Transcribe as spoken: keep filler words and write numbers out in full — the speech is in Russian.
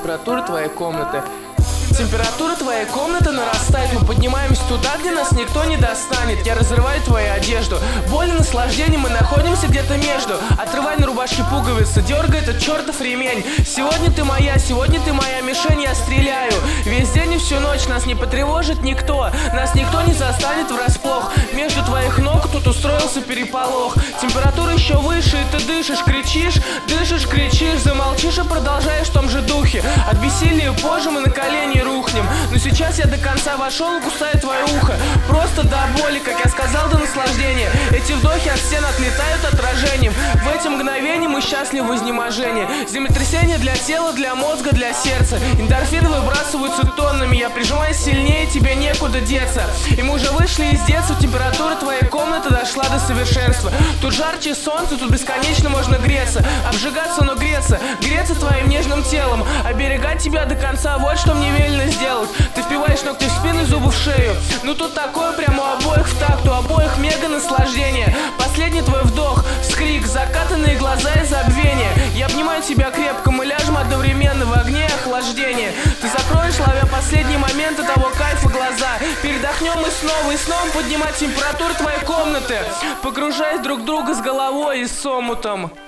температуры твоей комнаты. Температура твоей комнаты нарастает, мы поднимаемся туда, где нас никто не достанет. Я разрываю твою одежду, боль и наслаждение, мы находимся где-то между. Отрывай на рубашке пуговицы, дергай этот чертов ремень. Сегодня ты моя, сегодня ты моя мишень, я стреляю. Весь день и всю ночь нас не потревожит никто, нас никто не застанет врасплох. Между твоих ног тут устроился переполох. Температура еще выше, и ты дышишь, кричишь, дышишь, кричишь, замолчишь и продолжаешь в том же духе. От бессилия позже мы на колени рухнем, но сейчас я до конца вошел и кусаю твое ухо. Просто до боли, как я сказал, до наслаждения. Эти вдохи от стен отлетают отражением. В эти мгновения мы счастливы в изнеможении. Землетрясение для тела, для мозга, для сердца. Эндорфины выбрасываются тоннами. Я прижимаюсь сильнее, тебе некуда деться. И мы уже вышли из детства. Температура твоей комнаты дошла до совершенства. Тут жарче солнце, тут бесконечно можно греться. Обжигаться, но греться. Греться твоим нежным телом. Оберегать тебя до конца, вот что мне велено сделать. Ты впиваешь ногти в спину и зубы в шею. Ну тут такое прямо у обоих в такт, у обоих мега наслаждение. Последний твой вдох, скрик, закатанные глаза и забвение. Я обнимаю тебя крепко, мы ляжем одновременно в огне и охлаждения. Ты закроешь, ловя последние моменты того кайфа глаза. Передохнем и снова, и снова поднимать температуру твоей комнаты, погружаясь друг в друга с головой и с омутом.